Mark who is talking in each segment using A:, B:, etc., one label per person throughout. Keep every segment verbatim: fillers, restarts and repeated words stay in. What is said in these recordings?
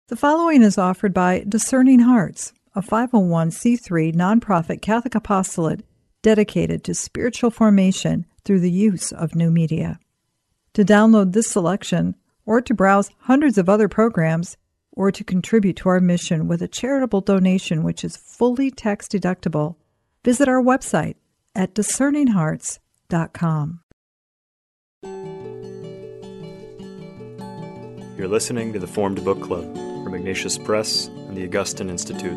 A: The following is offered by Discerning Hearts, a five oh one c three nonprofit Catholic apostolate dedicated to spiritual formation through the use of new media. To download this selection, or to browse hundreds of other programs, or to contribute to our mission with a charitable donation which is fully tax deductible, visit our website at discerning hearts dot com.
B: You're listening to the Formed Book Club from Ignatius Press and the Augustine Institute.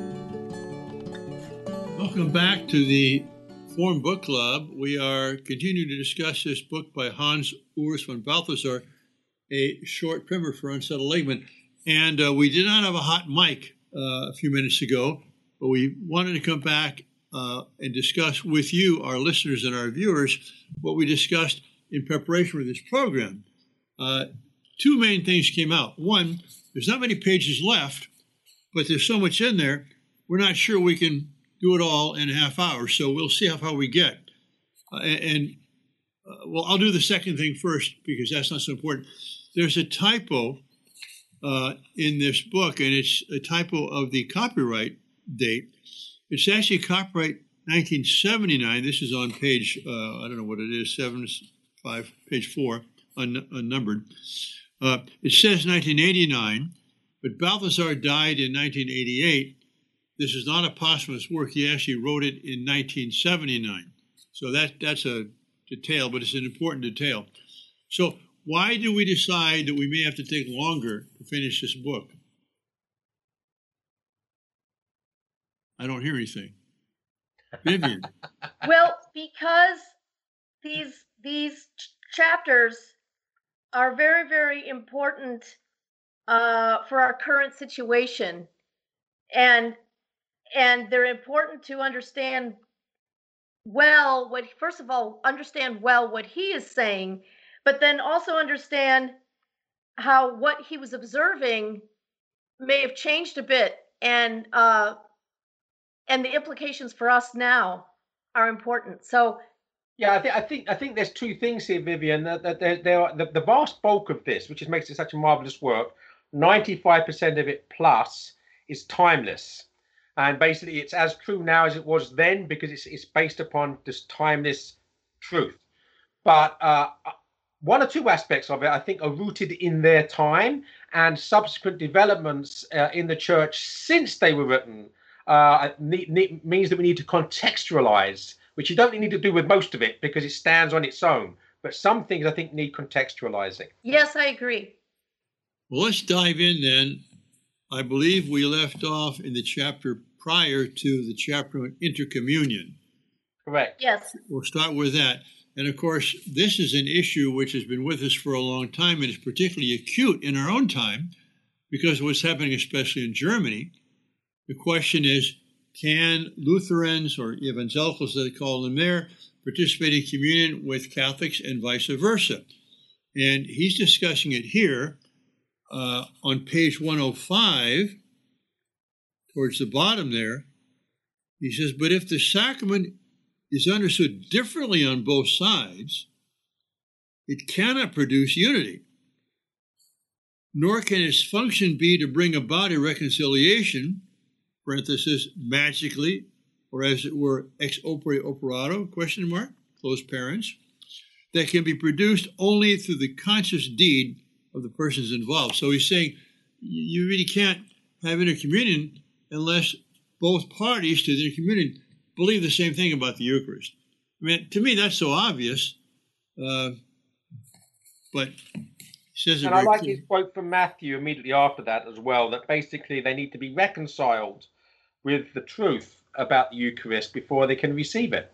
C: Welcome back to the Formed Book Club. We are continuing to discuss this book by Hans Urs von Balthasar, A Short Primer for Unsettled Enlightenment. And uh, we did not have a hot mic uh, a few minutes ago, but we wanted to come back uh, and discuss with you, our listeners and our viewers, what we discussed in preparation for this program. Uh, two main things came out. One, there's not many pages left, but there's so much in there, we're not sure we can do it all in a half hour, so we'll see how far we get. Uh, and, and uh, well, I'll do the second thing first because that's not so important. There's a typo uh, in this book, and it's a typo of the copyright date. It's actually copyright nineteen seventy-nine. This is on page, uh, I don't know what it is, seven, five, page four, un- unnumbered. Uh, it says nineteen eighty-nine, but Balthasar died in nineteen eighty-eight. This is not a posthumous work. He actually wrote it in nineteen seventy-nine. So that that's a detail, but it's an important detail. So why do we decide that we may have to take longer to finish this book? I don't hear anything. Vivian.
D: Well, because these these ch- chapters are very, very important uh, for our current situation. And and they're important to understand well what, first of all, understand well what he is saying, but then also understand how what he was observing may have changed a bit, and uh, and the implications for us now are important. So
E: Yeah, I think I think I think there's two things here, Vivian. That, that there, there are the, the vast bulk of this, which is, makes it such a marvelous work. ninety-five percent of it plus is timeless, and basically it's as true now as it was then because it's it's based upon this timeless truth. But uh, one or two aspects of it, I think, are rooted in their time, and subsequent developments uh, in the church since they were written uh, need, need, means that we need to contextualize, which you don't need to do with most of it because it stands on its own. But some things I think need contextualizing.
D: yes, I agree.
C: Well, let's dive in then. I believe we left off in the chapter prior to the chapter on intercommunion.
E: Correct.
D: Yes.
C: We'll start with that. And of course, this is an issue which has been with us for a long time and is particularly acute in our own time because of what's happening, especially in Germany. The question is, can Lutherans or evangelicals, as they call them there, participate in communion with Catholics and vice versa? And he's discussing it here uh, on page one oh five, towards the bottom there. He says, but if the sacrament is understood differently on both sides, it cannot produce unity, nor can its function be to bring about a reconciliation, parenthesis, magically, or as it were, ex opere operato, question mark, close parents, that can be produced only through the conscious deed of the persons involved. So he's saying you really can't have intercommunion unless both parties to the intercommunion believe the same thing about the Eucharist. I mean, to me, that's so obvious, uh, but he says it
E: And I
C: very
E: like
C: clear.
E: his quote from Matthew immediately after that as well, that basically they need to be reconciled with the truth about the Eucharist before they can receive it.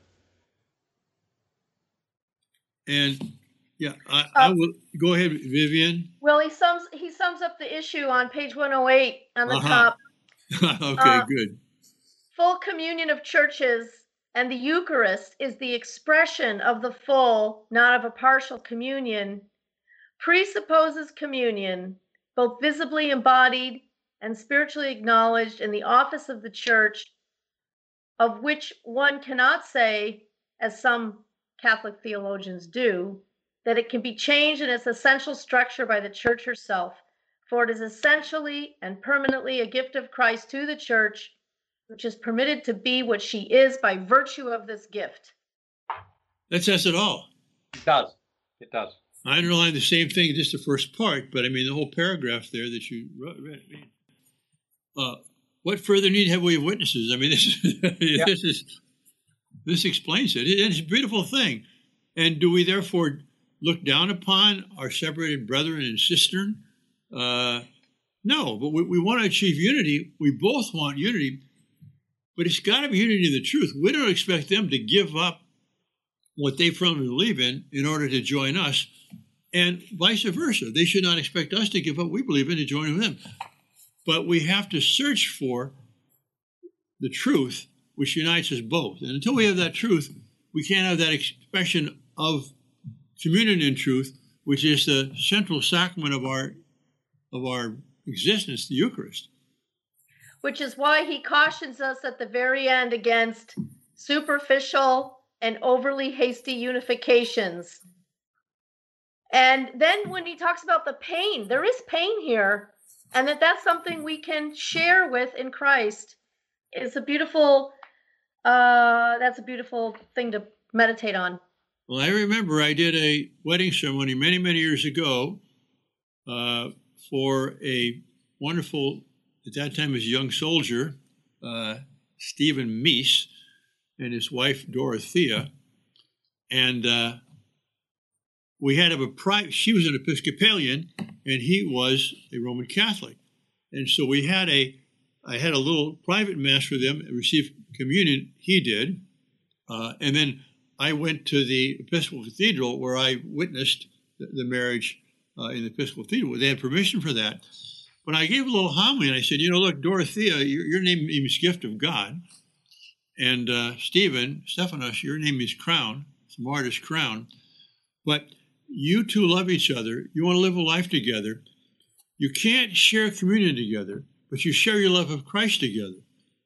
C: And yeah, I, I will go ahead, Vivian.
D: Well, he sums he sums up the issue on page one oh eight on the
C: Uh-huh.
D: top.
C: Okay,
D: Uh,
C: good.
D: Full communion of churches and the Eucharist is the expression of the full, not of a partial communion, presupposes communion, both visibly embodied and spiritually acknowledged in the office of the church, of which one cannot say, as some Catholic theologians do, that it can be changed in its essential structure by the church herself. for it is essentially and permanently a gift of Christ to the church, which is permitted to be what she is by virtue of this gift.
C: That says it all.
E: It does. It does.
C: I underlined the same thing, just the first part, but I mean, the whole paragraph there that you read. I mean, uh, what further need have we of witnesses? I mean, this,
E: Yep.
C: this is this explains it. It's a beautiful thing. And do we therefore look down upon our separated brethren and sister? Uh, no, but we, we want to achieve unity. We both want unity, but it's got to be unity in the truth. We don't expect them to give up what they firmly believe in in order to join us, and vice versa. They should not expect us to give up what we believe in to join with them. But we have to search for the truth which unites us both. And until we have that truth, we can't have that expression of communion in truth, which is the central sacrament of our of our existence, the Eucharist.
D: Which is why he cautions us at the very end against superficial and overly hasty unifications. And then when he talks about the pain, there is pain here, and that that's something we can share with in Christ. It's a beautiful, uh, that's a beautiful thing to meditate on.
C: Well, I remember I did a wedding ceremony many, many years ago uh, for a wonderful, at that time, as a young soldier, uh, Stephen Meese, and his wife, Dorothea. And uh, we had a private, she was an Episcopalian, and he was a Roman Catholic. And so we had a, I had a little private mass for them, received communion, he did. Uh, and then I went to the Episcopal Cathedral where I witnessed the, the marriage uh, in the Episcopal Cathedral. They had permission for that. But I gave a little homily and I said, you know, look, Dorothea, your, your name means gift of God. And uh, Stephen, Stephanos, your name is crown, it's martyr's crown. But you two love each other. You want to live a life together. You can't share communion together, but you share your love of Christ together.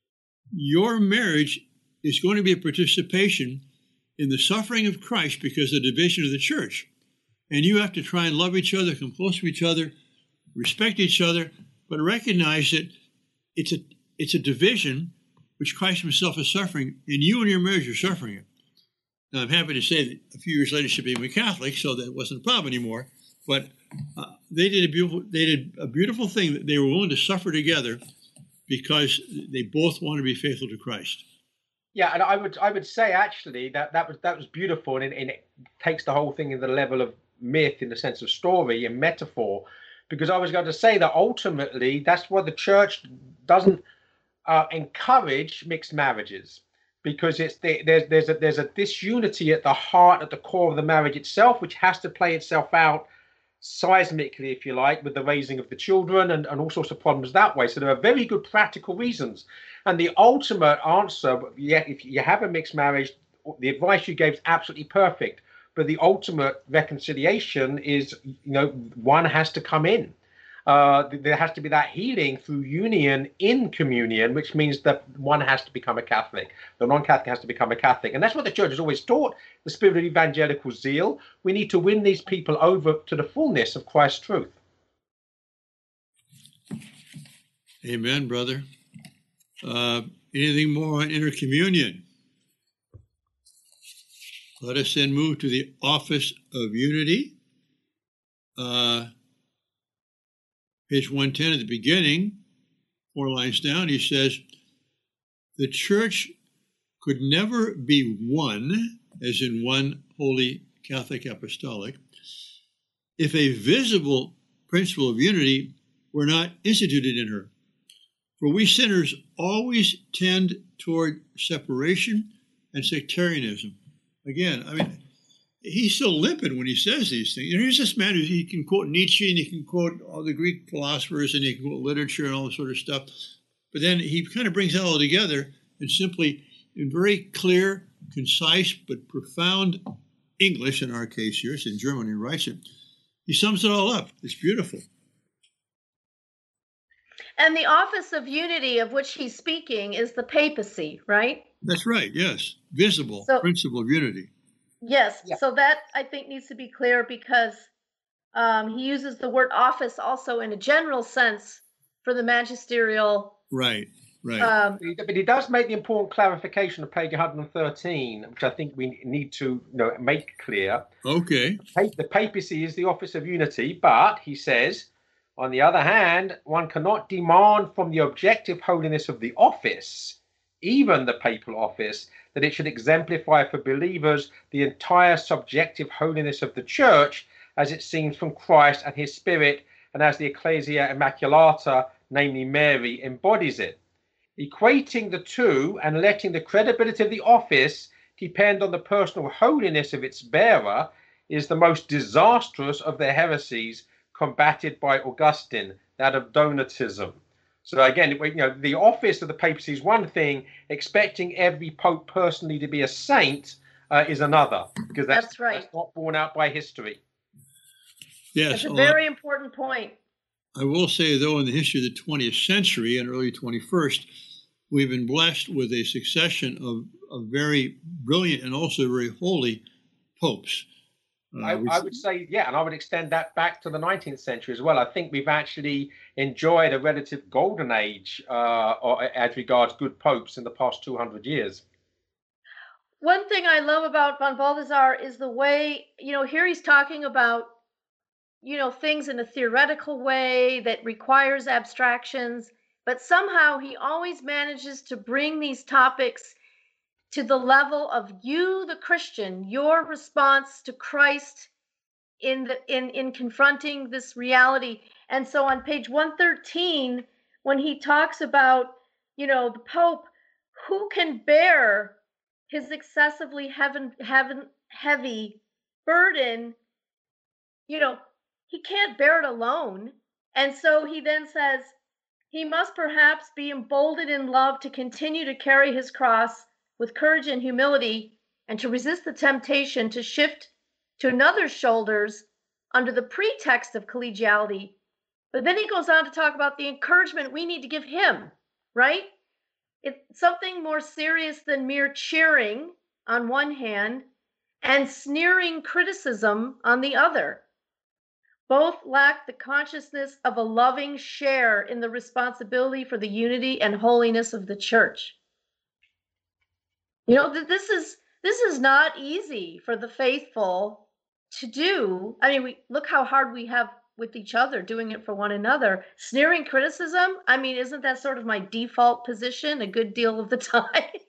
C: Your marriage is going to be a participation in the suffering of Christ because of the division of the church. And you have to try and love each other, come close to each other, respect each other, but recognize that it's a it's a division which Christ himself is suffering, and you and your marriage are suffering it. Now, I'm happy to say that a few years later she became a Catholic, so that wasn't a problem anymore. But uh, they did a beautiful they did a beautiful thing that they were willing to suffer together because they both want to be faithful to Christ.
E: Yeah, and I would I would say actually that that was that was beautiful, and, and it takes the whole thing in the level of myth in the sense of story and metaphor, because I was going to say that ultimately that's why the church doesn't uh, encourage mixed marriages, because it's the, there's there's a there's a disunity at the heart, at the core of the marriage itself, which has to play itself out seismically, if you like, with the raising of the children and, and all sorts of problems that way. So there are very good practical reasons. And the ultimate answer, yeah, if you have a mixed marriage, the advice you gave is absolutely perfect. But the ultimate reconciliation is, you know, one has to come in. Uh, there has to be that healing through union in communion, which means that one has to become a Catholic. The non-Catholic has to become a Catholic. And that's what the church has always taught, the spirit of evangelical zeal. We need to win these people over to the fullness of Christ's truth.
C: Amen, brother. Uh, anything more on intercommunion? Let us then move to the office of unity. Uh, page one ten at the beginning, four lines down, he says, the church could never be one, as in one holy Catholic apostolic, if a visible principle of unity were not instituted in her. For we sinners always tend toward separation and sectarianism. Again, I mean, he's so limpid when he says these things. And here's this man who he can quote Nietzsche and he can quote all the Greek philosophers and he can quote literature and all this sort of stuff. But then he kind of brings it all together and simply, in very clear, concise, but profound English, in our case here, it's in German, he writes it. He sums it all up. It's beautiful.
D: And the office of unity of which he's speaking is the papacy, right?
C: That's right, yes. Visible
D: So-
C: principle of unity.
D: Yes.
E: Yeah.
D: So that, I think, needs to be clear, because Um, he uses the word office also in a general sense for the magisterial.
C: Right, right.
D: Um,
E: But he, but he does make the important clarification of page one hundred thirteen, which I think we need to you know, make clear.
C: Okay.
E: The papacy is the office of unity, but he says, on the other hand, one cannot demand from the objective holiness of the office, even the papal office, that it should exemplify for believers the entire subjective holiness of the church as it seems from Christ and his Spirit, and as the Ecclesia Immaculata, namely Mary, embodies it. Equating the two and letting the credibility of the office depend on the personal holiness of its bearer is the most disastrous of the heresies combated by Augustine, that of Donatism. So again, you know, the office of the papacy is one thing, expecting every pope personally to be a saint uh, is another, because that's,
D: That's right.
E: that's not borne out by history.
C: Yes.
D: That's a
C: uh,
D: very important point.
C: I will say, though, in the history of the twentieth century and early twenty-first, we've been blessed with a succession of, of very brilliant and also very holy popes. Uh,
E: I, I would say, yeah, and I would extend that back to the nineteenth century as well. I think we've actually enjoyed a relative golden age uh, as regards good popes in the past two hundred years.
D: One thing I love about von Balthasar is the way, you know, here he's talking about, you know, things in a theoretical way that requires abstractions, but somehow he always manages to bring these topics to the level of you, the Christian, your response to Christ in the in in confronting this reality. And so on page one thirteen, when he talks about, you know, the Pope, who can bear his excessively heaven, heaven, heavy burden, you know, he can't bear it alone. And so he then says, he must perhaps be emboldened in love to continue to carry his cross with courage and humility, and to resist the temptation to shift to another's shoulders under the pretext of collegiality. But then he goes on to talk about the encouragement we need to give him, right? It's something more serious than mere cheering on one hand and sneering criticism on the other. Both lack the consciousness of a loving share in the responsibility for the unity and holiness of the church. You know, this is this is not easy for the faithful to do. I mean, we look how hard we have with each other doing it for one another. Sneering criticism, I mean, isn't that sort of my default position a good deal of the time?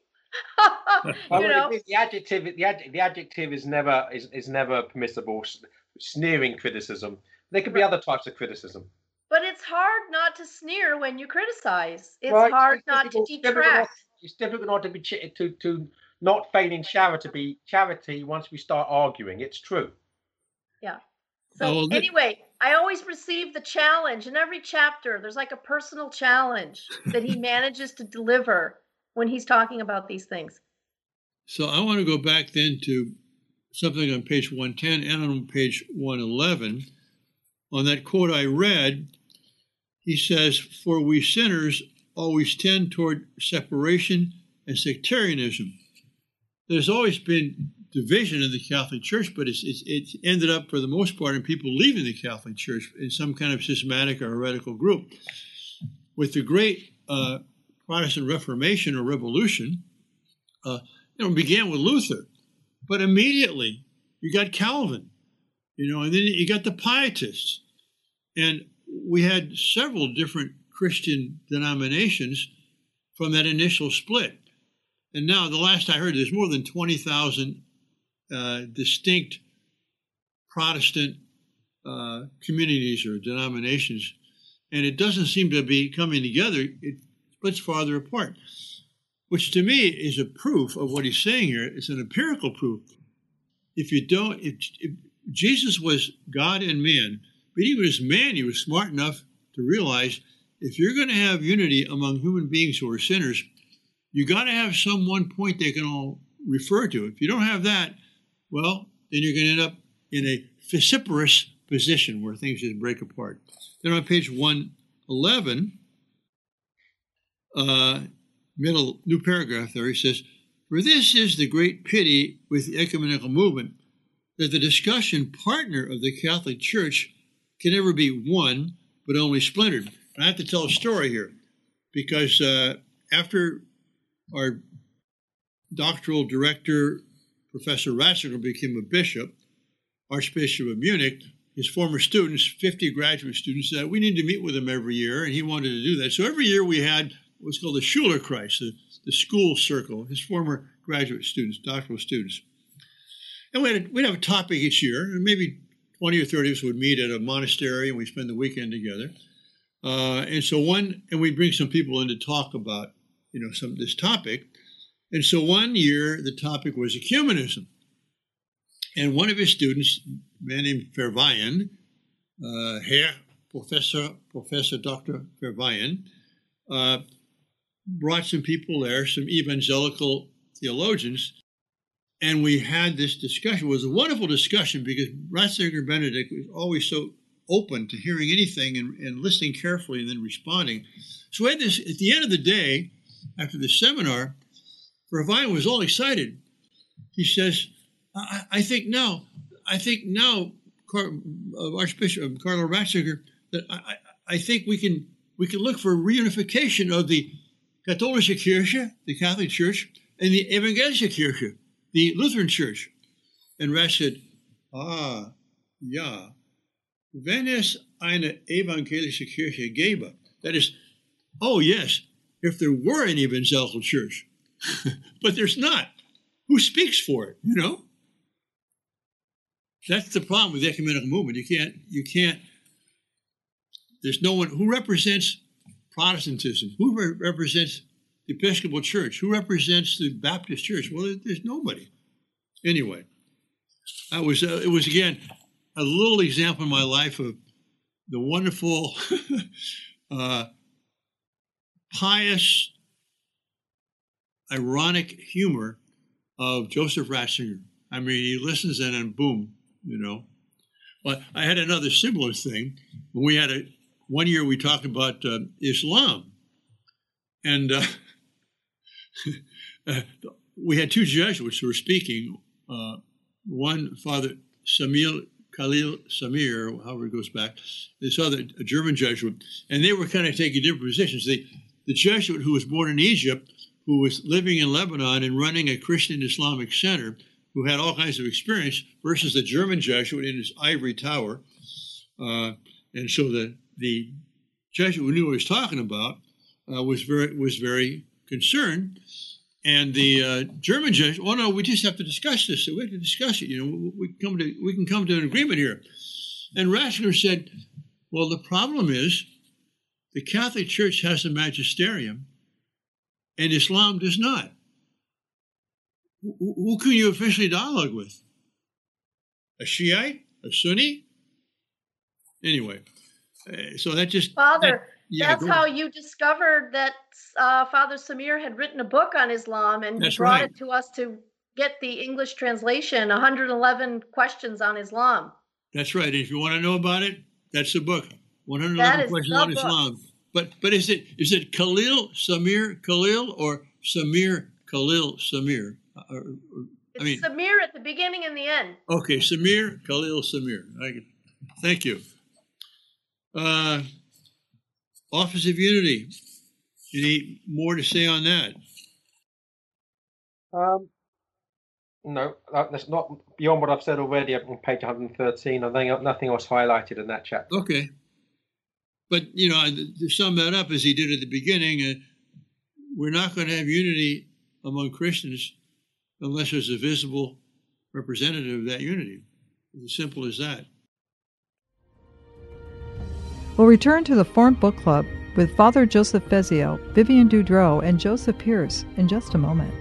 D: you
E: well,
D: know?
E: the adjective the, adjective, the adjective is never is, is never permissible. Sneering criticism. There could be other types of criticism.
D: But it's hard not to sneer when you criticize. It's
E: right.
D: hard
E: it's
D: not to detract.
E: It's difficult not to be to to not feign in charity charity once we start arguing. It's true.
D: Yeah. So
C: Oh, well, th-
D: anyway, I always receive the challenge in every chapter. There's like a personal challenge that he manages to deliver when he's talking about these things.
C: So I want to go back then to something on page one ten and on page one eleven. On that quote I read, he says, "For we sinners always tend toward separation and sectarianism." There's always been division in the Catholic Church, but it's, it's, it's ended up, for the most part, in people leaving the Catholic Church in some kind of schismatic or heretical group. With the great uh, Protestant Reformation or Revolution, uh, you know, began with Luther, but immediately you got Calvin, you know, and then you got the Pietists, and we had several different Christian denominations from that initial split. And now, the last I heard, there's more than twenty thousand uh, distinct Protestant uh, communities or denominations, and it doesn't seem to be coming together. It splits farther apart, which to me is a proof of what he's saying here. It's an empirical proof. If you don't, if, if Jesus was God and man, but even as man, he was smart enough to realize if you're going to have unity among human beings who are sinners, you got to have some one point they can all refer to. If you don't have that, well, then you're going to end up in a vociferous position where things just break apart. Then on page one eleven, uh, middle new paragraph there, he says, "For this is the great pity with the ecumenical movement, that the discussion partner of the Catholic Church can never be one, but only splintered. And I have to tell a story here, because uh, after our doctoral director, Professor Ratzinger, became a bishop, Archbishop of Munich, his former students, fifty graduate students, said we need to meet with him every year, and he wanted to do that. So every year we had what's called the Schulerkreis, the, the school circle, his former graduate students, doctoral students. And we'd, we'd have a topic each year, and maybe twenty or thirty of us would meet at a monastery, and we'd spend the weekend together. Uh, and so one, and we'd bring some people in to talk about, you know, some this topic. And so one year, the topic was ecumenism. And one of his students, a man named Verweyen, uh, Herr Professor, Professor Doctor Verweyen, uh, brought some people there, some evangelical theologians, and we had this discussion. It was a wonderful discussion because Ratzinger Benedict was always so open to hearing anything and, and listening carefully and then responding. So we had this, at the end of the day, after the seminar, Verweyen was all excited. He says, I, I think now, I think now, Car- uh, Archbishop Carlo Ratzinger, that I, I, I think we can we can look for reunification of the Katholische Kirche, the Catholic Church, and the Evangelische Kirche, the Lutheran Church. And Ratz said, ah, ja, wenn es eine evangelische Kirche gäbe, that is, oh yes, if there were an evangelical church, but there's not. Who speaks for it, you know? That's the problem with the ecumenical movement. You can't, you can't, there's no one who represents Protestantism, who re- represents the Episcopal Church, who represents the Baptist Church. Well, there's nobody. Anyway, I was, uh, it was again, a little example in my life of the wonderful, uh, pious, ironic humor of Joseph Ratzinger. I mean, he listens and then boom, you know. But I had another similar thing. When we had a, one year we talked about uh, Islam. And uh, we had two Jesuits who were speaking. Uh, one, Father Samil Khalil Samir, however it goes back, this other, a German Jesuit, and they were kind of taking different positions. The, the Jesuit who was born in Egypt, who was living in Lebanon and running a Christian Islamic center, who had all kinds of experience, versus the German Jesuit in his ivory tower. Uh, and so the the Jesuit who knew what he was talking about uh, was very was very concerned. And the uh, German Jesuit, oh no, we just have to discuss this. So we have to discuss it. You know, we come to we can come to an agreement here. And Ratzinger said, well, the problem is the Catholic Church has a magisterium, and Islam does not. Who can you officially dialogue with? A Shiite? A Sunni? Anyway, uh, so that just...
D: Father,
C: that, yeah,
D: that's how you discovered that uh, Father Samir had written a book on Islam, and
C: That's
D: brought
C: right.
D: it to us to get the English translation, one hundred eleven Questions on Islam.
C: That's right. If you want to know about it, that's the book. one hundred
D: That
C: eleven
D: is
C: Questions
D: the
C: on
D: book.
C: Islam. But but is it is it Khalil Samir Khalil or Samir Khalil Samir? Or, or,
D: It's
C: I mean,
D: Samir at the beginning and the end.
C: okay, Samir Khalil Samir. I, thank you. Uh, Office of Unity. Any more to say on that?
E: Um, no, that- that's not beyond what I've said already on page one hundred thirteen. I think nothing else highlighted in that chapter.
C: Okay. But, you know, to sum that up, as he did at the beginning, uh, we're not going to have unity among Christians unless there's a visible representative of that unity. It's as simple as that.
A: We'll return to the Formed Book Club with Father Joseph Fezio, Vivian Dudreau, and Joseph Pierce in just a moment.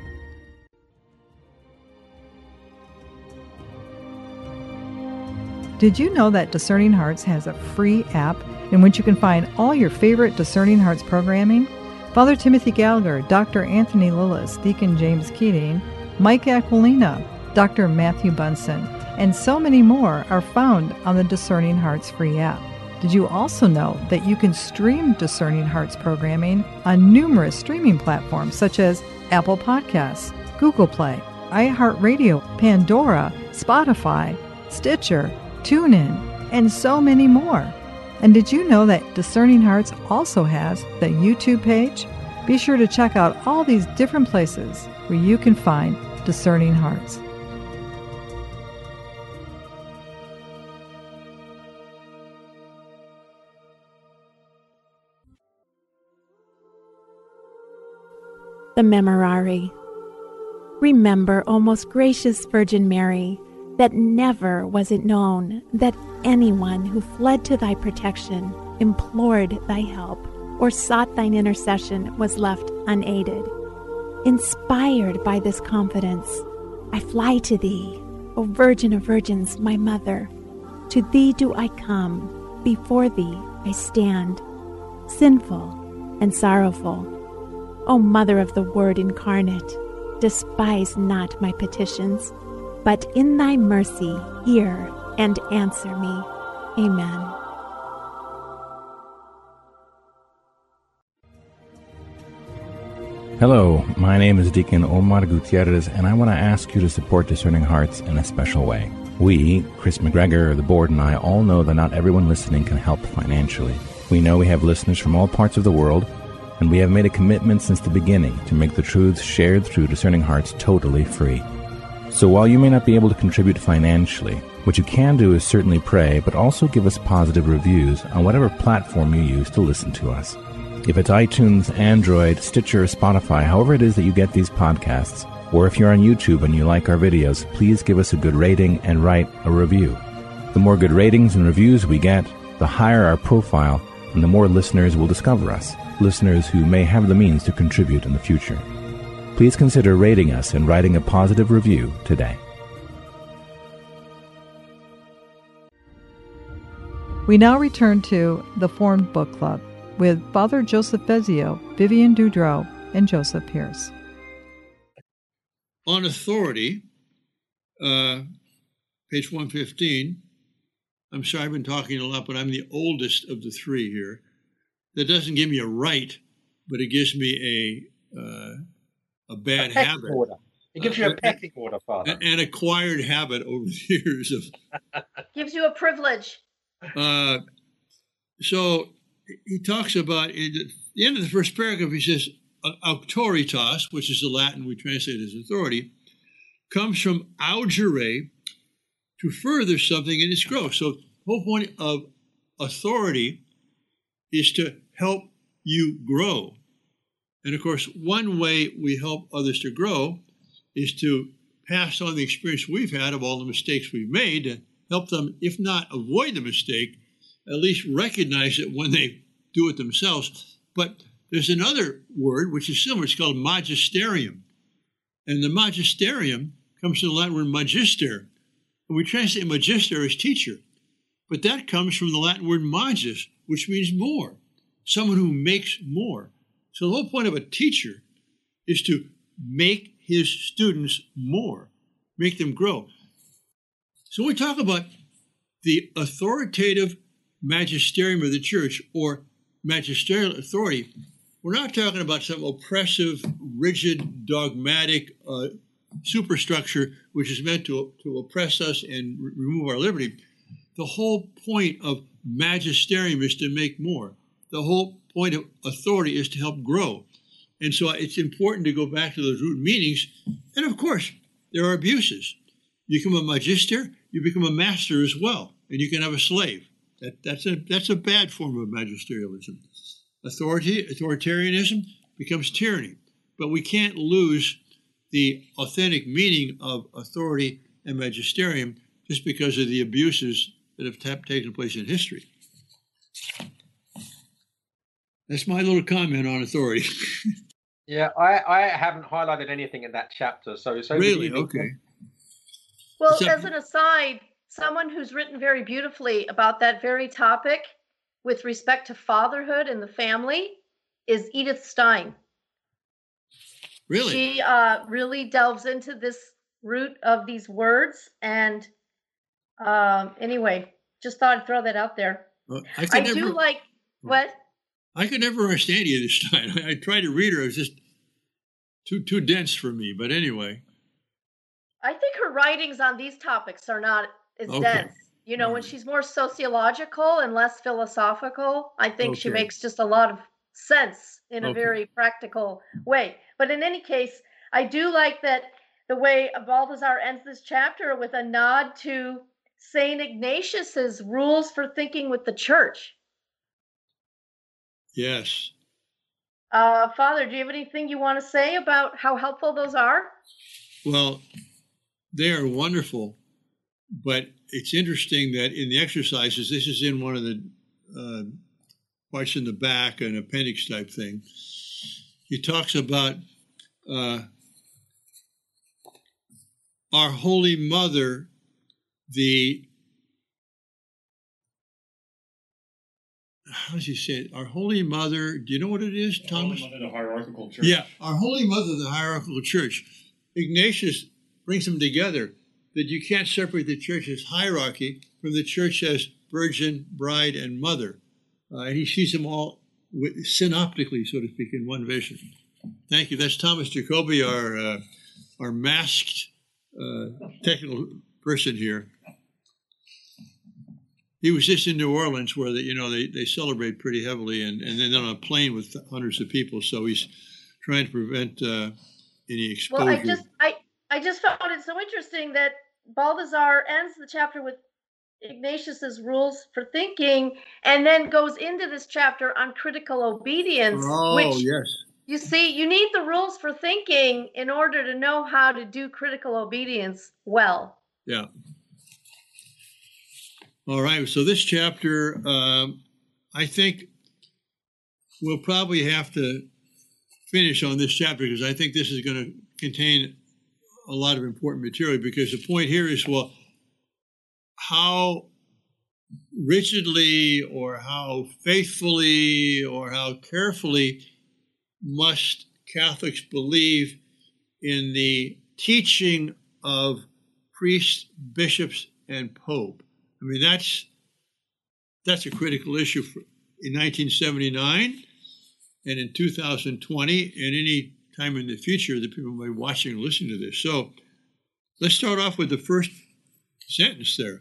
A: Did you know that Discerning Hearts has a free app in which you can find all your favorite Discerning Hearts programming? Father Timothy Gallagher, Doctor Anthony Lillis, Deacon James Keating, Mike Aquilina, Doctor Matthew Bunson, and so many more are found on the Discerning Hearts free app. Did you also know that you can stream Discerning Hearts programming on numerous streaming platforms such as Apple Podcasts, Google Play, iHeartRadio, Pandora, Spotify, Stitcher, TuneIn, and so many more. And did you know that Discerning Hearts also has the YouTube page? Be sure to check out all these different places where you can find Discerning Hearts.
F: The Memorare. Remember, O most gracious Virgin Mary, that never was it known that anyone who fled to thy protection, implored thy help, or sought thine intercession was left unaided. Inspired by this confidence, I fly to thee, O Virgin of Virgins, my Mother. To thee do I come, before thee I stand, sinful and sorrowful. O Mother of the Word incarnate, despise not my petitions, but in thy mercy hear and answer me. Amen.
G: Hello, my name is Deacon Omar Gutierrez, and I want to ask you to support Discerning Hearts in a special way. We, Chris McGregor, the board, and I all know that not everyone listening can help financially. We know we have listeners from all parts of the world, and we have made a commitment since the beginning to make the truths shared through Discerning Hearts totally free. So while you may not be able to contribute financially, what you can do is certainly pray, but also give us positive reviews on whatever platform you use to listen to us. If it's iTunes, Android, Stitcher, or Spotify, however it is that you get these podcasts, or if you're on YouTube and you like our videos, please give us a good rating and write a review. The more good ratings and reviews we get, the higher our profile, and the more listeners will discover us, listeners who may have the means to contribute in the future. Please consider rating us and writing a positive review today.
A: We now return to the Formed Book Club with Father Joseph Fezio, Vivian Dudreau, and Joseph Pierce.
C: On authority, uh, page one fifteen, I'm sorry I've been talking a lot, but I'm the oldest of the three here. That doesn't give me a right, but it gives me a uh, a bad
E: a
C: habit.
E: Order. It gives you a pecking order, Father.
C: An acquired habit over the years of.
D: Gives you a privilege.
C: Uh, so he talks about, at the end of the first paragraph, he says, auctoritas, which is the Latin we translate as authority, comes from augere, to further something in its growth. So the whole point of authority is to help you grow. And of course, one way we help others to grow is to pass on the experience we've had of all the mistakes we've made, to help them, if not avoid the mistake, at least recognize it when they do it themselves. But there's another word which is similar. It's called magisterium. And the magisterium comes from the Latin word magister. And we translate magister as teacher. But that comes from the Latin word magis, which means more. Someone who makes more. So the whole point of a teacher is to make his students more, make them grow. So when we talk about the authoritative magisterium of the church, or magisterial authority, we're not talking about some oppressive, rigid, dogmatic uh, superstructure which is meant to, to oppress us and re- remove our liberty. The whole point of magisterium is to make more. The whole point of authority is to help grow. And so it's important to go back to those root meanings. And of course, there are abuses. You become a magister, you become a master as well, and you can have a slave. That, that's a that's a bad form of magisterialism. Authority, authoritarianism becomes tyranny. But we can't lose the authentic meaning of authority and magisterium just because of the abuses that have t- taken place in history. That's my little comment on authority.
E: Yeah, I, I haven't highlighted anything in that chapter. So, so
C: really? Okay.
D: Well,
C: So-
D: as an aside, someone who's written very beautifully about that very topic with respect to fatherhood and the family is Edith Stein.
C: Really?
D: She uh, really delves into this root of these words. And um, anyway, just thought I'd throw that out there.
C: Uh, I,
D: I
C: could
D: do
C: never,
D: like, what?
C: I could never understand Edith Stein. I, I tried to read her. It was just too too dense for me. But anyway.
D: I think her writings on these topics are not as
C: Okay.
D: dense. You know,
C: All
D: when
C: right.
D: she's more sociological and less philosophical, I think she
C: Okay.
D: makes just a lot of sense in a
C: Okay.
D: very practical way. But in any case, I do like that the way Balthasar ends this chapter with a nod to Saint Ignatius's rules for thinking with the church.
C: Yes.
D: Uh, Father, do you have anything you want to say about how helpful those are?
C: Well, they are wonderful, but it's interesting that in the exercises, this is in one of the uh, parts in the back, an appendix type thing. He talks about uh, our Holy Mother, the, how does he say it? Our Holy Mother, do you know what it is,
B: The
C: Thomas?
B: Holy Mother, the hierarchical church.
C: Yeah, our Holy Mother, the hierarchical church. Ignatius brings them together, that you can't separate the church as hierarchy from the church as virgin, bride, and mother. Uh, and he sees them all with, synoptically, so to speak, in one vision. Thank you. That's Thomas Jacoby, our uh, our masked uh, technical person here. He was just in New Orleans, where the, you know they, they celebrate pretty heavily, and, and then on a plane with hundreds of people. So he's trying to prevent uh, any exposure.
D: Well, I just I I just found it so interesting that Balthasar ends the chapter with Ignatius's rules for thinking, and then goes into this chapter on critical obedience.
C: Oh,
D: which
C: yes.
D: you see, you need the rules for thinking in order to know how to do critical obedience well.
C: Yeah. All right. So this chapter, um, I think we'll probably have to finish on this chapter, because I think this is going to contain a lot of important material, because the point here is, well, how rigidly or how faithfully or how carefully must Catholics believe in the teaching of priests, bishops, and pope? I mean, that's that's a critical issue for, in nineteen seventy-nine and in two thousand twenty and any time in the future that people may be watching and listening to this. So let's start off with the first sentence there.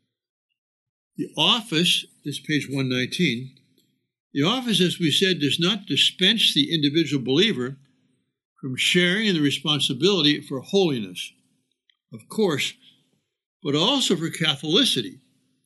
C: The office, this is page one nineteen, the office, as we said, does not dispense the individual believer from sharing in the responsibility for holiness, of course, but also for Catholicity,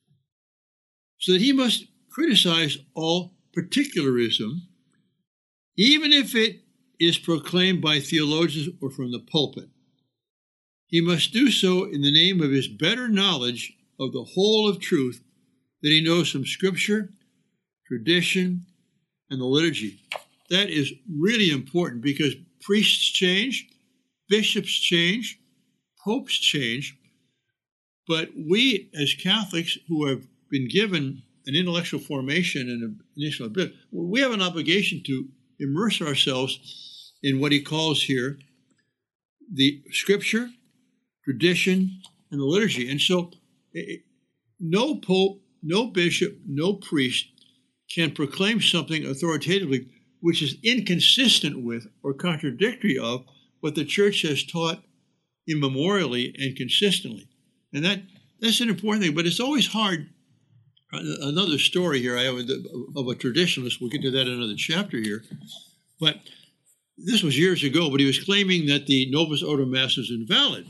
C: so that he must criticize all particularism, even if it is proclaimed by theologians or from the pulpit. He must do so in the name of his better knowledge of the whole of truth that he knows from Scripture, tradition, and the liturgy. That is really important, because priests change, bishops change, popes change, but we as Catholics who have been given an intellectual formation and an initial ability, we have an obligation to immerse ourselves in what he calls here the Scripture, tradition, and the liturgy. And so it, no pope, no bishop, no priest can proclaim something authoritatively which is inconsistent with or contradictory of what the church has taught immemorially and consistently. And that that's an important thing, but it's always hard. Another story here I have of a traditionalist, we'll get to that in another chapter here, but this was years ago, but he was claiming that the Novus Ordo Mass is invalid.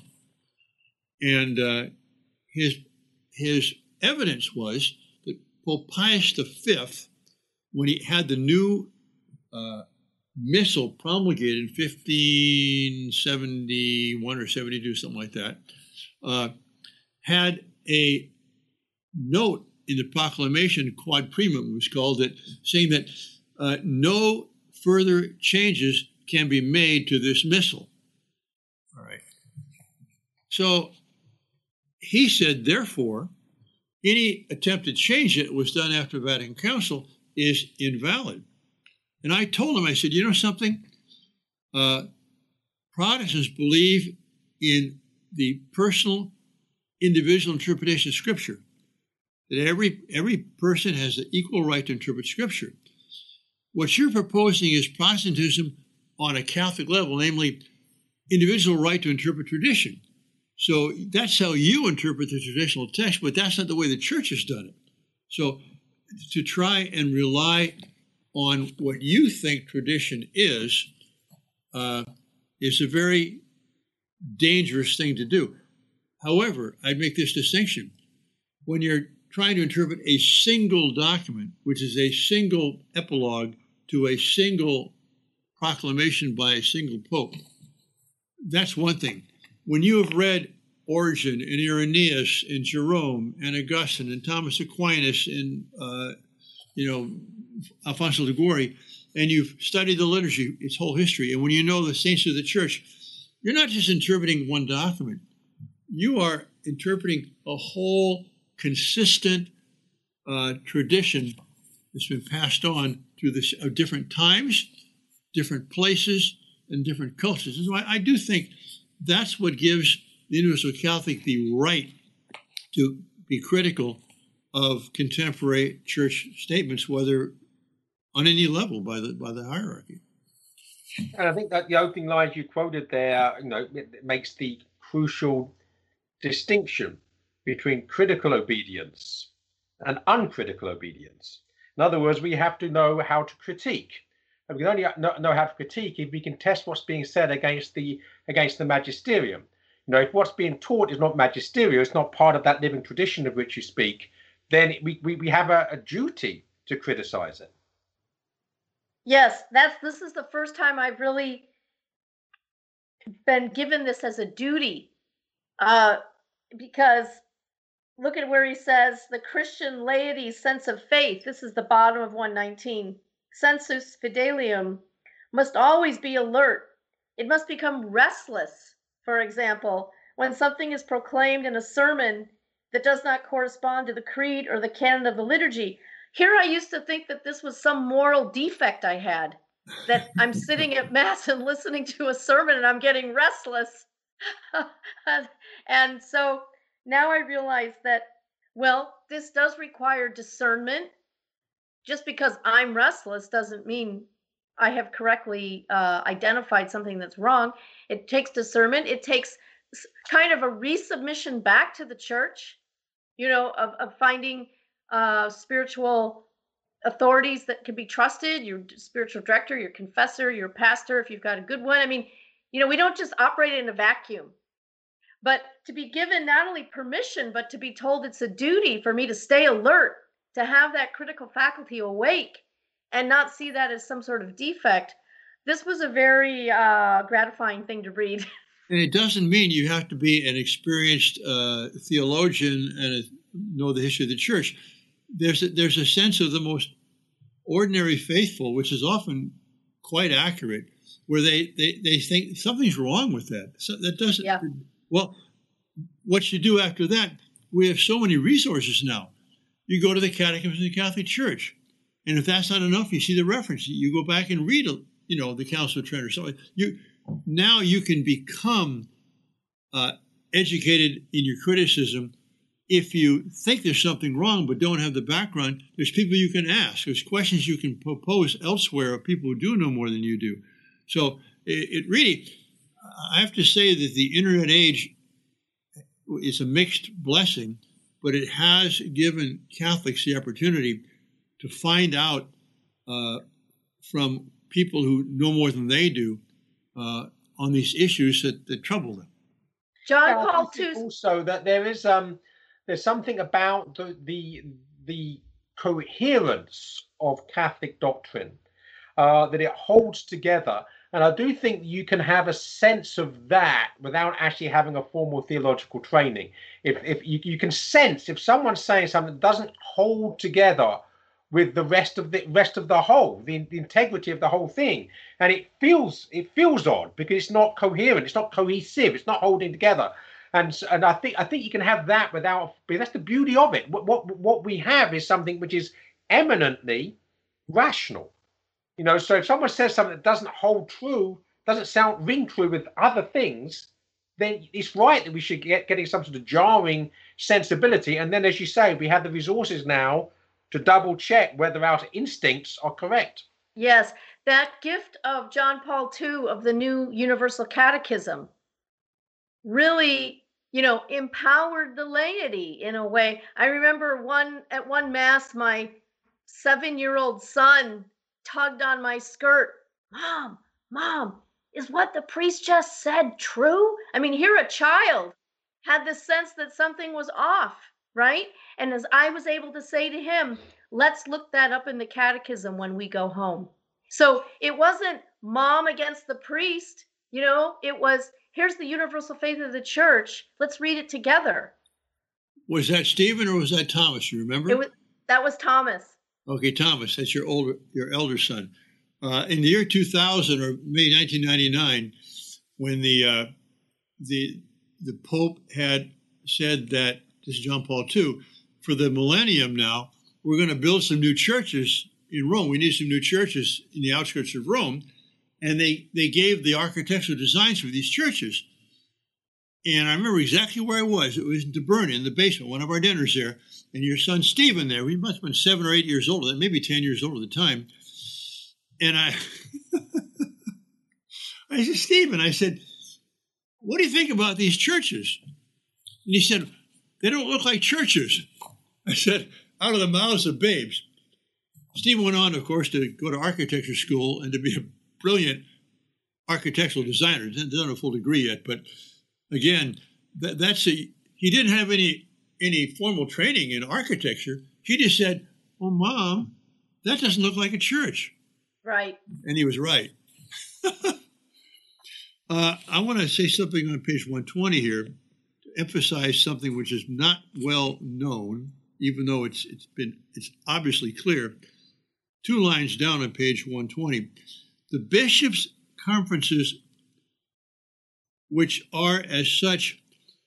C: And uh, his his evidence was that Pope Pius the Fifth, when he had the new uh, missal promulgated in fifteen seventy-one or seventy-two, something like that, uh, had a note in the proclamation, Quod Primum was called it, saying that uh, no further changes can be made to this missal. All right. So he said, therefore, any attempt to change it was done after Vatican Council is invalid. And I told him, I said, you know something? Uh, Protestants believe in the personal, individual interpretation of Scripture, that every, every person has the equal right to interpret Scripture. What you're proposing is Protestantism on a Catholic level, namely individual right to interpret tradition. So that's how you interpret the traditional text, but that's not the way the church has done it. So to try and rely on what you think tradition is, uh, is a very dangerous thing to do. However, I'd make this distinction. When you're trying to interpret a single document, which is a single epilogue to a single proclamation by a single pope, that's one thing. When you have read Origen and Irenaeus and Jerome and Augustine and Thomas Aquinas and uh, you know Alfonso Liguori, and you've studied the liturgy, its whole history, and when you know the saints of the church, you're not just interpreting one document. You are interpreting a whole consistent uh, tradition that's been passed on through this uh, different times, different places, and different cultures. And so I, I do think that's what gives the Universal Catholic the right to be critical of contemporary church statements, whether on any level by the by the hierarchy.
E: And I think that the opening lines you quoted there, you know, it makes the crucial distinction between critical obedience and uncritical obedience. In other words, we have to know how to critique. And we can only know how to critique if we can test what's being said against the against the magisterium. You know, if what's being taught is not magisterial, it's not part of that living tradition of which you speak, then we, we, we have a, a duty to criticize it.
D: Yes, that's this is the first time I've really been given this as a duty, uh, because look at where he says the Christian laity's sense of faith. This is the bottom of one nineteen. Sensus fidelium must always be alert. It must become restless, for example, when something is proclaimed in a sermon that does not correspond to the creed or the canon of the liturgy. Here I used to think that this was some moral defect I had, that I'm sitting at Mass and listening to a sermon and I'm getting restless. And so now I realize that, well, this does require discernment. Just because I'm restless doesn't mean I have correctly uh, identified something that's wrong. It takes discernment. It takes kind of a resubmission back to the church, you know, of, of finding uh, spiritual authorities that can be trusted, your spiritual director, your confessor, your pastor, if you've got a good one. I mean, you know, we don't just operate in a vacuum, but to be given not only permission, but to be told it's a duty for me to stay alert, to have that critical faculty awake and not see that as some sort of defect. This was a very uh, gratifying thing to read.
C: And it doesn't mean you have to be an experienced uh, theologian and a, know the history of the church. There's a, there's a sense of the most ordinary faithful, which is often quite accurate, where they, they, they think something's wrong with that. So that doesn't,
D: yeah.
C: Well, what you do after that, we have so many resources now. You go to the Catechism of the Catholic Church. And if that's not enough, you see the reference. You go back and read, you know, the Council of Trent or something. You, now you can become uh, educated in your criticism. If you think there's something wrong but don't have the background, there's people you can ask. There's questions you can propose elsewhere of people who do know more than you do. So it, it really, I have to say that the internet age is a mixed blessing, but it has given Catholics the opportunity to find out uh, from people who know more than they do uh, on these issues that, that trouble them.
D: John
E: yeah,
D: Paul the Second.
E: Also, that there is um, there's something about the the, the coherence of Catholic doctrine uh, that it holds together. And I do think you can have a sense of that without actually having a formal theological training. If if you, you can sense if someone's saying something that doesn't hold together with the rest of the rest of the whole, the, the integrity of the whole thing, and it feels it feels odd because it's not coherent, it's not cohesive, it's not holding together. And and I think I think you can have that without. But that's the beauty of it. What what what we have is something which is eminently rational. You know, so if someone says something that doesn't hold true, doesn't sound ring true with other things, then it's right that we should get getting some sort of jarring sensibility. And then, as you say, we have the resources now to double check whether our instincts are correct.
D: Yes, that gift of John Paul the Second of the new Universal Catechism really you know, empowered the laity in a way. I remember one at one mass, my seven-year-old son tugged on my skirt. Mom, Mom, is what the priest just said true? I mean, here a child had the sense that something was off, right? And as I was able to say to him, let's look that up in the catechism when we go home. So it wasn't mom against the priest, you know, it was, here's the universal faith of the church. Let's read it together.
C: Was that Stephen or was that Thomas? You remember?
D: It was, that was Thomas.
C: Okay, Thomas, that's your older, your elder son. Uh, in the year two thousand or May nineteen ninety-nine, when the uh, the the Pope had said that, this is John Paul the Second, for the millennium now, we're going to build some new churches in Rome. We need some new churches in the outskirts of Rome. And they, they gave the architectural designs for these churches. And I remember exactly where I was. It was in Taberna, in the basement, one of our dinners there. And your son, Stephen, there, he must have been seven or eight years old, maybe ten years old at the time. And I, I said, Stephen, I said, what do you think about these churches? And he said, they don't look like churches. I said, out of the mouths of babes. Stephen went on, of course, to go to architecture school and to be a brilliant architectural designer. He doesn't have a full degree yet, but again, that, that's a, he didn't have any any formal training in architecture. He just said, well, Mom, that doesn't look like a church.
D: Right.
C: And he was right. uh, I want to say something on page one twenty here, to emphasize something which is not well known, even though it's it's been it's obviously clear. Two lines down on page one twenty. The bishops' conferences, which are as such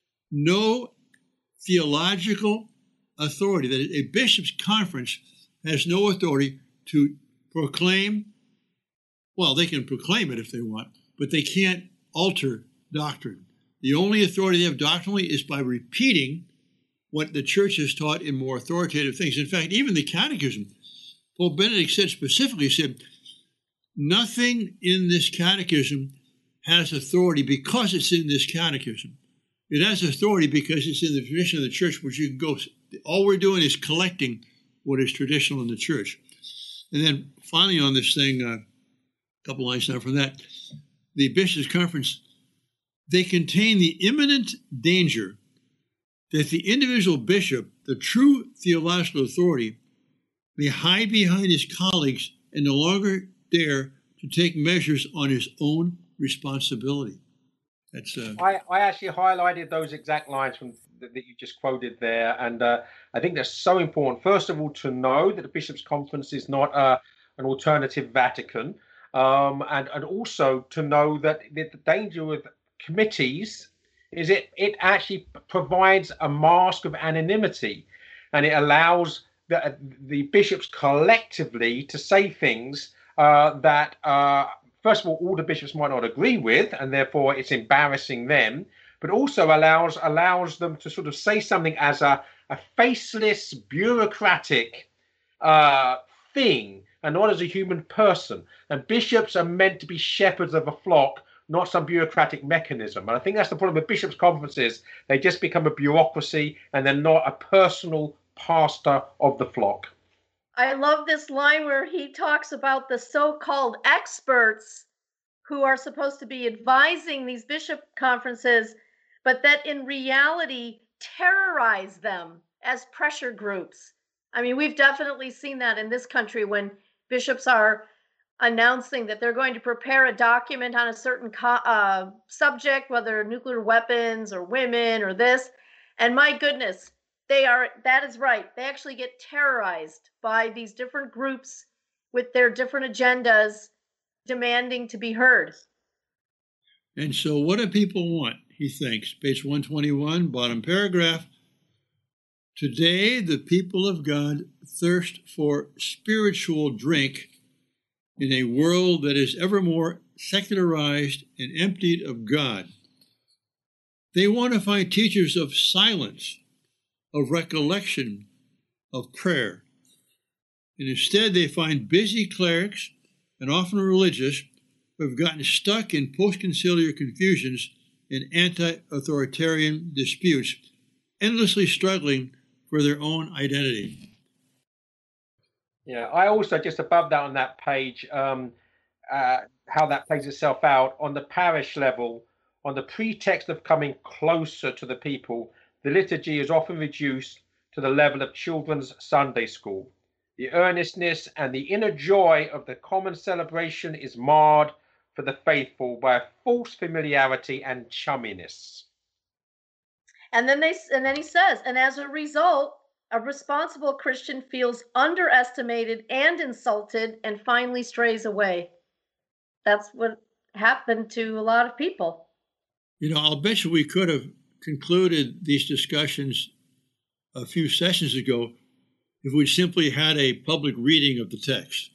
C: no theological authority, that a bishop's conference has no authority to proclaim, well, they can proclaim it if they want, but they can't alter doctrine. The only authority they have doctrinally is by repeating what the church has taught in more authoritative things. In fact, even the catechism, Pope Benedict said specifically, said, nothing in this catechism has authority because it's in this catechism. It has authority because it's in the tradition of the church, which you can go, all we're doing is collecting what is traditional in the church. And then finally on this thing, uh, a couple lines down from that, the Bishops' Conference, they contain the imminent danger that the individual bishop, the true theological authority, may hide behind his colleagues and no longer dare to take measures on his own responsibility. That's. Uh,
E: I, I actually highlighted those exact lines from that, that you just quoted there, and uh, I think that's so important. First of all, to know that the Bishops' Conference is not uh, an alternative Vatican, um, and and also to know that the, the danger with committees is it it actually provides a mask of anonymity, and it allows the the bishops collectively to say things uh, that. Uh, First of all, all the bishops might not agree with, and therefore it's embarrassing them, but also allows allows them to sort of say something as a, a faceless, bureaucratic uh, thing, and not as a human person. And bishops are meant to be shepherds of a flock, not some bureaucratic mechanism. And I think that's the problem with bishops' conferences. They just become a bureaucracy, and they're not a personal pastor of the flock.
D: I love this line where he talks about the so-called experts who are supposed to be advising these bishop conferences, but that in reality terrorize them as pressure groups. I mean, we've definitely seen that in this country when bishops are announcing that they're going to prepare a document on a certain co- uh, subject, whether nuclear weapons or women or this. And my goodness, They are, that is right. They actually get terrorized by these different groups with their different agendas demanding to be heard.
C: And so what do people want, he thinks? Page one twenty-one, bottom paragraph. Today, the people of God thirst for spiritual drink in a world that is ever more secularized and emptied of God. They want to find teachers of silence, of recollection, of prayer. And instead they find busy clerics, and often religious, who have gotten stuck in post-conciliar confusions and anti-authoritarian disputes, endlessly struggling for their own identity.
E: Yeah, I also, just above that on that page, um, uh, how that plays itself out on the parish level, on the pretext of coming closer to the people, the liturgy is often reduced to the level of children's Sunday school. The earnestness and the inner joy of the common celebration is marred for the faithful by a false familiarity and chumminess.
D: And then they and then he says, and as a result, a responsible Christian feels underestimated and insulted and finally strays away. That's what happened to a lot of people.
C: You know, I'll bet you we could have concluded these discussions a few sessions ago if we simply had a public reading of the text.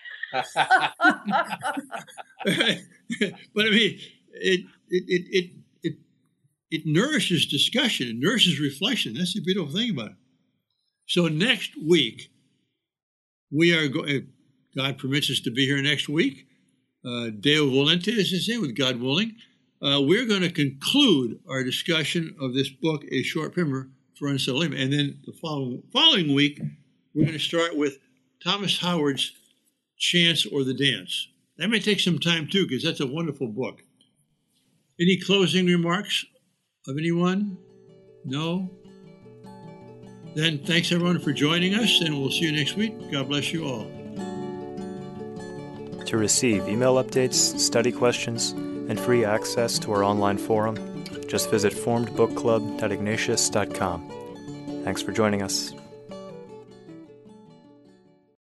C: But I mean, it it it it it, it nourishes discussion, it nourishes reflection. That's the beautiful thing about it. So next week, we are going, if God permits us to be here next week, uh, Deo Volente, as they say, with God willing, uh, we're going to conclude our discussion of this book, A Short Primer for Unsettled Laymen. And then the following, following week, we're going to start with Thomas Howard's Chance or the Dance. That may take some time, too, because that's a wonderful book. Any closing remarks of anyone? No? Then thanks, everyone, for joining us, and we'll see you next week. God bless you all.
B: To receive email updates, study questions, and free access to our online forum, just visit formed book club dot ignatius dot com. Thanks for joining us.